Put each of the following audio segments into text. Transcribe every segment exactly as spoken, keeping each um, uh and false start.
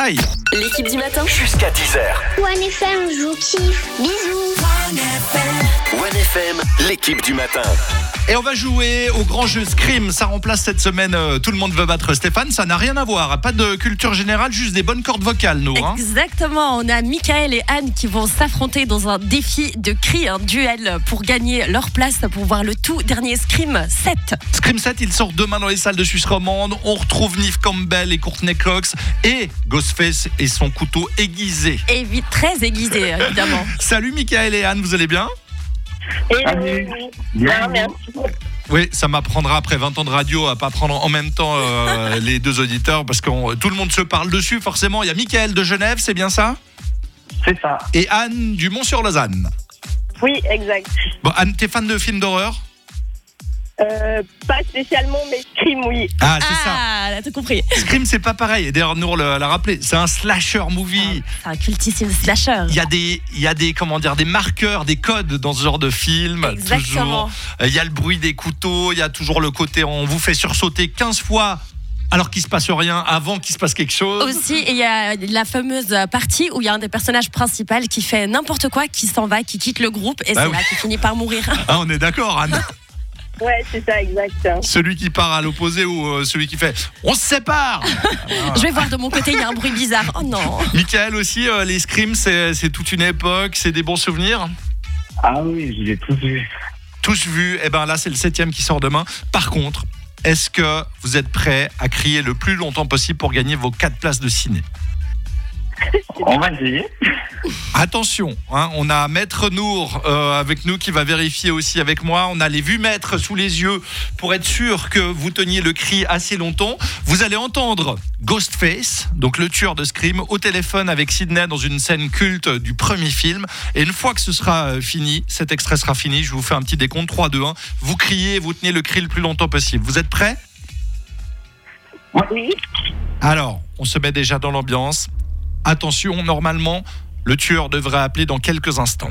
bataille. L'équipe du matin. Jusqu'à dix heures. One F M, je vous kiffe. Bisous. One F M, l'équipe du matin. Et on va jouer au grand jeu Scream. Ça remplace cette semaine euh, Tout le monde veut battre Stéphane. Ça n'a rien à voir. Pas de culture générale, juste des bonnes cordes vocales, nous. Hein. Exactement. On a Michael et Anne qui vont s'affronter dans un défi de cri, un duel pour gagner leur place pour voir le tout dernier Scream sept. Scream sept, il sort demain dans les salles de Suisse romande. On retrouve Neve Campbell et Courtney Cox et Ghostface et son couteau aiguisé. Et vite, très aiguisé, évidemment. Salut Michael et Anne, vous allez bien ? Salut. Bien, merci. Oui, ça m'apprendra après vingt ans de radio à pas prendre en même temps euh, les deux auditeurs parce que tout le monde se parle dessus forcément. Il y a Michael de Genève, c'est bien ça ? C'est ça. Et Anne du Mont-sur-Lausanne. Oui, exact. Bon, Anne, t'es fan de films d'horreur ? Euh, pas spécialement, mais Scream, oui. Ah, c'est Ah, là, t'as compris. ça. Scream, c'est pas pareil. Et d'ailleurs, Nour l'a rappelé, c'est un slasher movie. C'est un cultissime slasher. Il y a des, il y a des, comment dire, des marqueurs, des codes dans ce genre de film. Exactement. Toujours. Il y a le bruit des couteaux, il y a toujours le côté, on vous fait sursauter quinze fois alors qu'il se passe rien avant qu'il se passe quelque chose. Aussi, il y a la fameuse partie où il y a un des personnages principaux qui fait n'importe quoi, qui s'en va, qui quitte le groupe et Bah c'est oui. là qu'il finit par mourir. Ah, on est d'accord, Anne. Ouais, c'est ça, exact. Celui qui part à l'opposé ou euh, celui qui fait on se sépare. Je vais voir de mon côté, il y a un bruit bizarre. Oh non. Michael aussi, euh, les Screams, c'est, c'est toute une époque, c'est des bons souvenirs. Ah oui, je l'ai tous vu. Tous vus, et ben là c'est le septième qui sort demain. Par contre, est-ce que vous êtes prêts à crier le plus longtemps possible pour gagner vos quatre places de ciné ? On va essayer. Attention, hein, on a Maître Nour euh, avec nous qui va vérifier aussi avec moi. On a les vues maîtres sous les yeux pour être sûr que vous teniez le cri assez longtemps. Vous allez entendre Ghostface, donc le tueur de Scream, au téléphone avec Sidney dans une scène culte du premier film. Et une fois que ce sera euh, fini, cet extrait sera fini, je vous fais un petit décompte, trois, deux, un. Vous criez, vous tenez le cri le plus longtemps possible. Vous êtes prêts ? Oui. Alors, on se met déjà dans l'ambiance. Attention, normalement, le tueur devrait appeler dans quelques instants.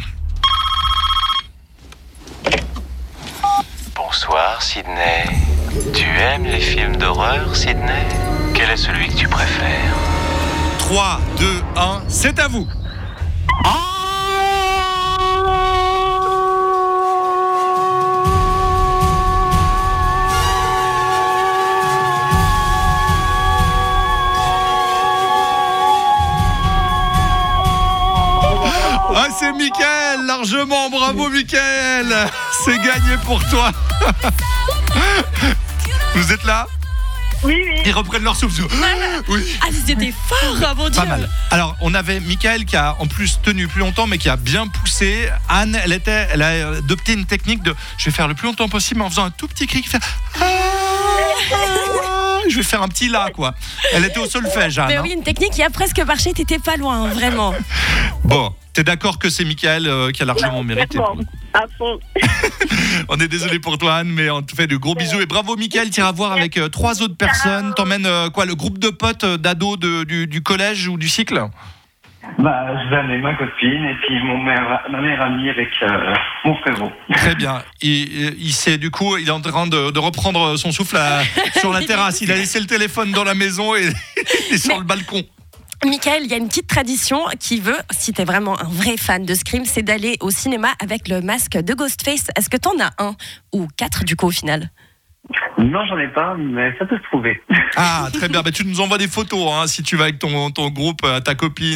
Bonsoir Sidney. Tu aimes les films d'horreur, Sidney ? Quel est celui que tu préfères ? trois, deux, un, c'est à vous. Ah, c'est Mickaël, largement, bravo Mickaël. C'est gagné pour toi. Vous êtes là ? Oui, oui. Ils reprennent leur souffle. Oui. Ah, c'était fort, oh mon Dieu. Pas mal. Alors, on avait Mickaël qui a en plus tenu plus longtemps, mais qui a bien poussé. Anne, elle, était, elle a adopté une technique de je vais faire le plus longtemps possible en faisant un tout petit cri qui fait ah, ah, je vais faire un petit là, quoi. Elle était au solfège, Anne. Mais hein. oui, une technique qui a presque marché, t'étais pas loin, vraiment. Bon, t'es d'accord que c'est Mickaël euh, qui a largement mérité pour le coup. À fond. On est désolé pour toi, Anne, mais on te fait de gros bisous. Et bravo, Mickaël, tu iras voir avec euh, trois autres personnes. T'emmènes euh, quoi, le groupe de potes, euh, d'ados de, du, du collège ou du cycle ? Bah, je vais amener ma copine et puis mon mère, ma mère amie avec euh, mon frérot. Très bien. Il, il sait, du coup, il est en train de, de reprendre son souffle à, sur la terrasse. Il a laissé le téléphone dans la maison et il est sur Mais- le balcon. Michael, il y a une petite tradition qui veut, si t'es vraiment un vrai fan de Scream, c'est d'aller au cinéma avec le masque de Ghostface. Est-ce que t'en as un ou quatre du coup au final ? Non, j'en ai pas, mais ça peut se trouver. Ah, très bien. Bah, tu nous envoies des photos hein, si tu vas avec ton, ton groupe, ta copine.